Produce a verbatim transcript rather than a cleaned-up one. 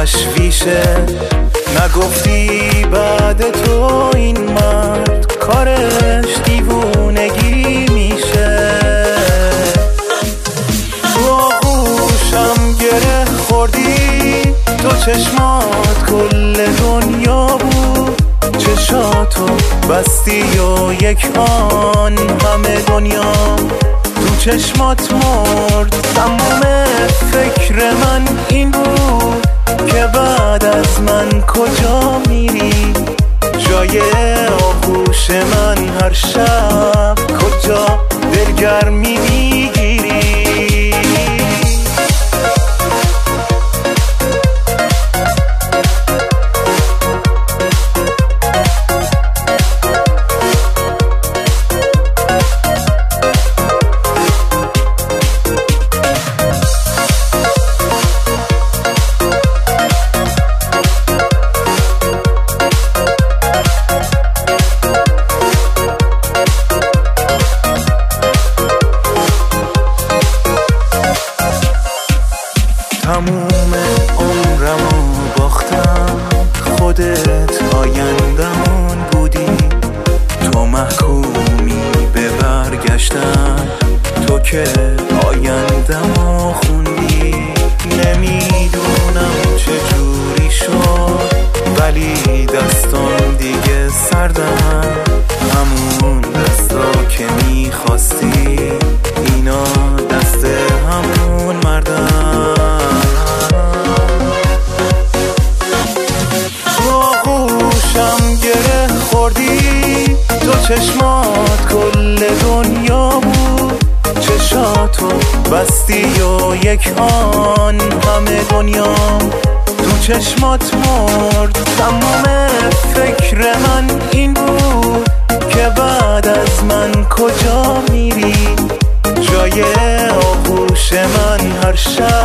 تشویشه. نگفتی بعد تو این مرد کارش دیوونگی میشه. تو آغوشم گره خوردی، تو چشمات کل دنیا بود. چشاتو بستی و یک آن همه دنیا تو چشمات مرد. تمام فکر من این بود که بعد از من کجا میری. جای آغوش من هر شب کجا دلگرمی میگیری. تموم عمرمو باختم، خودت آیندمون بودی. تو محکومی به برگشتن، تو که آیندمو خوندی. نمیدونم چجوری شد ولی دستان دیگه سردن. همون دستا که میخواستی اینا دست همون مردن. تو چشمات کل دنیا بود. چشاتو بستی و یک آن همه دنیا تو چشمات مرد. تمام فکر من این بود که بعد از من کجا میری. جای آغوش من هر شب